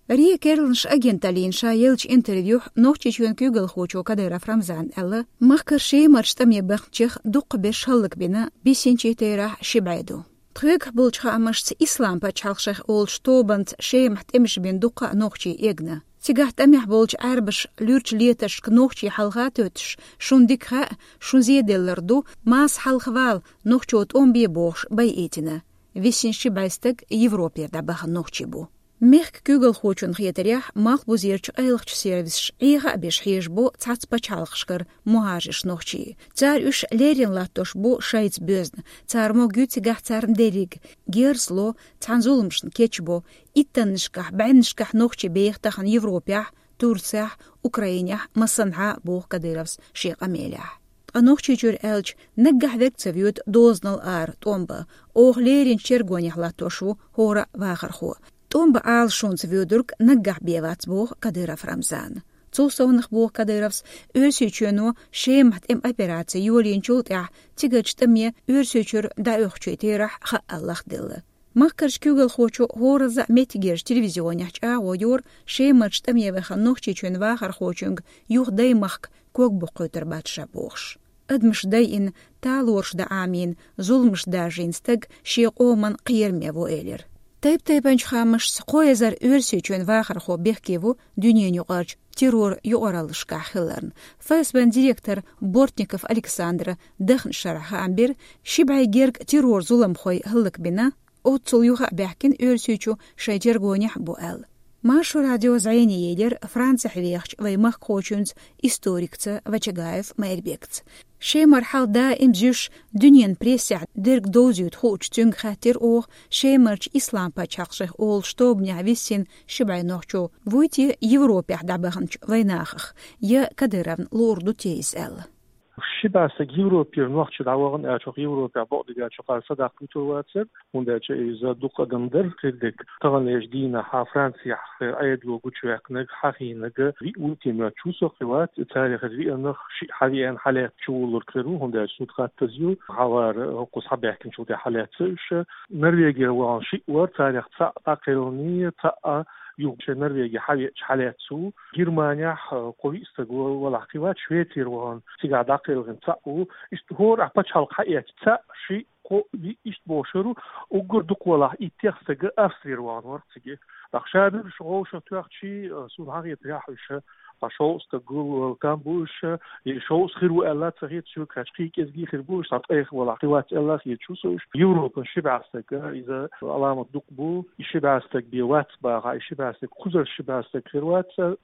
Рия Керлнш агенталин шаелч интервью нохчичвен кюгел хочо Кадыров Рамзан элла махкарши марштам ебахчих дук бешаллык бина бисинчи тейрах шибайду. Тхвек булчха амашц ислам пачалшах ол штобант шеймхт эмш бин дука нохчи егна. Тигахт амях булч арбаш люрч леташ кнохчи халгатөтш шундикха шунзеделлерду мас халхвал нохчот омби бохш байетина. Висин шибайстык Европерда бах нохчи бу. Мехк кюгел хочун хетерях мах бузерч айлхч сервис ига беш хешбо цац пачалхшкар муажиш нохчи. Цар үш лерин латош бу шайц бözн. Цар мо гүцигах царм дериг. Герсло цанзулмшн кечбо иттанышках байнышках нохчи бейхтахан Европях, Турциях, Украинях, Масанха бу Кадыровс шех Амелях. Анохчи чур элч наггах векцевют дознал ар томба. Ох лерин чергонях латошу хора вахарху. Томба аал шонц вюдург наггах бевац бог Кадыров Рамзан. Цулсовных бог Кадыровс өрсючөну шемхт эм операция юлин чултях тигачтаме өрсючөр да өхчөйтерах ха Аллах дылы. Махкарч кюгел хочу хораза метигерш телевизионях чао юр шемачтаме веха нохчичөн вахар хочунг юхдай махк ког бухөтер батша богш. Адмш дайин талорш да амин зулмш да жинстаг шеқоман қиерме во элер. Тайп-тайпанч хамыш қойазар өрсючөн вахар хо бехкеву дүниен юғарч террор юғаралышқа хыларн. ФСБ директор Бортников Александр дәхн шараха амбер шибайгерг террор зулам хой хылык бина отцул юға бәхкин өрсючу шайджергонях бу әл. Машу радио зайни елер Франция вехч ваймах хочунц историкца Вачагаев Майрбекц. Шей мархал да имзюш дүниен пресях дерг дозют хоч тюнг хатир ох шей марч ислам пачахших ол штобня висин шибай нохчу вуйти Европях дабаханч вайнахах я Кадыровн лорду тейс эл. Шибаса Европе нохчу даваган ачок Европе богдига чокар садак кутуватсер ундача из дукадамдер кредик таганеш дина ха Франция айдло гучвекнег хахинег ви ултима чусо хват тарих ви анх حاليا حالات شغل كرو هوندا سود خاتزيو حوار قصابيكن شو دي حالات نرويجيا وان شي ور تاريخ تاقيروني تا يوش نرويجيا حالات سو جرمانيا قوي استغول ولا احتوات شويتير وان سيغا داقيرون تا استهور احباچال حيات تا شي قو يشت بوشرو وغردوك ولا يتيخسغ افسير وان ورتيجي داخشادر شغل شو تاخشي سود هاغي تراحش فشوس تقول كامبوش يشوس خيرو ألا تغير شو كاشقيك إزجي خيربوش تعطيه ولا قوات ألا خير شوسوش يوروب شبعستك إذا علامة دقبو يشبعستك بيوات باغا يشبعستك خزر شبعستك خيروات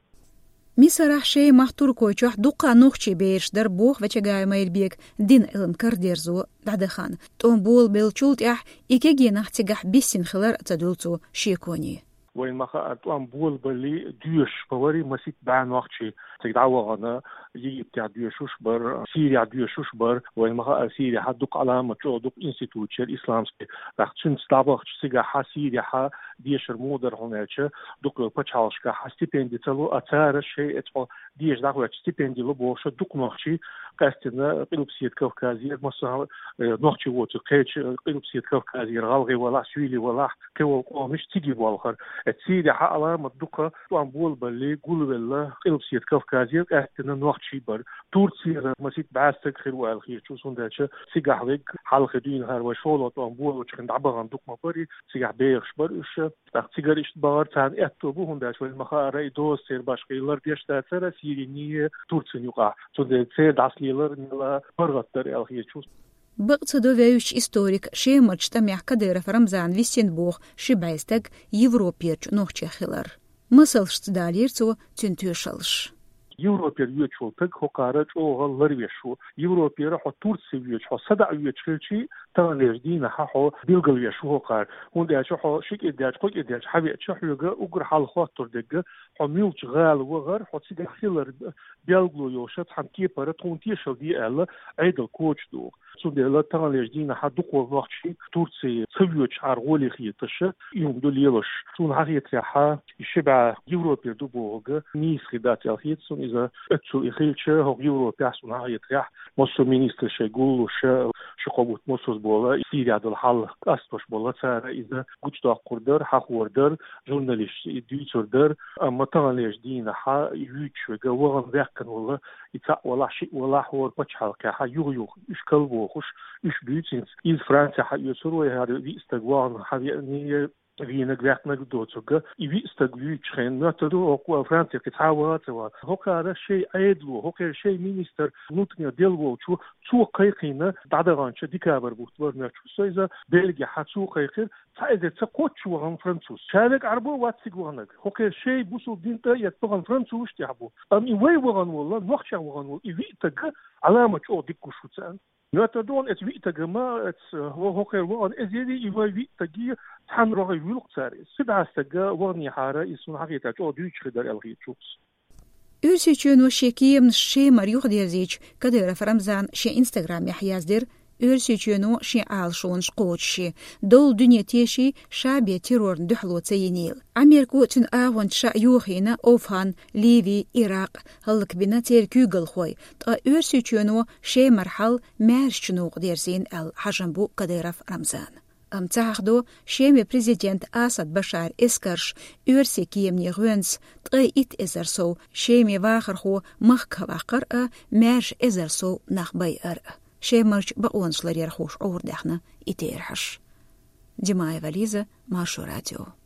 ميسرح شي محتور كويتشوح دقا نوخشي بيرش در بوخ وچگاي مايربيك دين علم كرديرزو دعدخان تونبول بيلچولت اح إيكيجي نحتيجح بيسين خلر تدولتو شيكوني وين ما خاطوان بول بلي دوش بوري مسيت بان وقتي تدعوا انا يجي بتاع دوشوش بر سيريا دوشوش بر وين ما خا سيريا حدق علامه دوق انستيتوت الاسلامسكي راحتين ستابخ سيغا حسيريا ح ديشر مودر هناچ دوق بچالشكا حستيبندي تلو اتار شيء اتو ديش داخل ستيبندي لو بوش دوق نوخشي قاستنا قلبسيت كوكازير مثلا نوخشي ووت كيتش قلبسيت كوكازير غالغي ولا سويلي ولا كو مش تيجي والخر تسيريا ح علامه دوق وان بول بلي قولوا قلبسيت كوكازير قاستنا نوخشي بر تورسيا مسيت بعستك خير والخير شو سنداچ سيغاحوك حلقه دين هر وشولot وان بول وچن دبغان دوق مبري سيغا بيخش برش تاختيغر اشت باغر تان اتو بو هنداش وين مخا راي دوستير باشقيلر ديشتاتسرا سيريني تورسن يقع سند سير داسليلر نلا برغتر الخير شو بقصدو ويوش историк شيمرچتا ميح Кадыров Рамзан Висенбух шибайстак Европерч нохче хилар. Мысалшт далирцо тюнтюшалш. Европер يوتشو تك هقارج او غلر يشو يوروبير حو تورسي يوتشو صدع يوتشلشي تغلير دينا حو بيلغل يشو هقار هون حو شيك اداج قوي اداج حبي تشحيغا اوغر حال خاطر دغ حو ميلچ غال وغر حو سيغ خيلر بيلغلو يوشت حم كيبر تونتيشل دي ال ايدل كوتش دو سودلا تغلير دينا حدقو وقتشي تورسي سويوتش ارغولي خيتش يوم دو ليلش سون حقيقه ح يشبع يوروبير دو بوغ نيس خدات الخيتسون إذا أتسو إخيلشة هو يورو بيحسون هاي تريح مصر مينيستر شايقول وشا شقوبوت مصر bola Suriye'de hal astoş bola çare ize güçta kurdur, hak vurdur, jurnalist editördur, ama tanlej dine ha yüç ve gavan vekken ola ita ola şey ola hor paçhalka ha yuh üç kalbo hoş üç büyütins iz Fransa ha yusuru ya vi istagwan ha ni Wiener werkner dozoga iwi staglu train natodo okwa Fransa kitawat wa hokara shay aidlu hokar shay minister nutnya delwo chu qayqina dadagancha dikabar butwar nachu sayza belge hatu qayqir sayza taqochu wan Fransuz shalak arbo watsigwanak hokar shay busu dinta yatban Fransuz tiabu am iway wan wala nokhsha wan iwi taga alama chu dikushutan ناتدون ات ويتا جما ات هو كيرون ازيدي يوا ويتا جي تان روغي ويلق ساري سدا سغا وني حاره يسون حقيقه جو دوچ خدر الغيتوس Ürsiçünü şekiyem şe Mariuh derziç kader Ramzan şe Instagram yahyazdir Ürsiçünü şe alşon şqoçşi dol dünya teşi şabe terror duhlo tsayinil Amerika tün avon şa yuhina ofhan Livi Irak halk bina terkü galxoy ta Ürsiçünü şe marhal merşçunu derzin al hajambu kader Ramzan am tahdo şeme prezident Asad Bashar eskarş Ürsikiyem nirwens it ezerso şeme vaxarxo mahkavaqar merş ezerso naxbayar شيمرج بقونش لرير خوش أور دحنا إتيرحش جماعة فاليزة مارشو راديو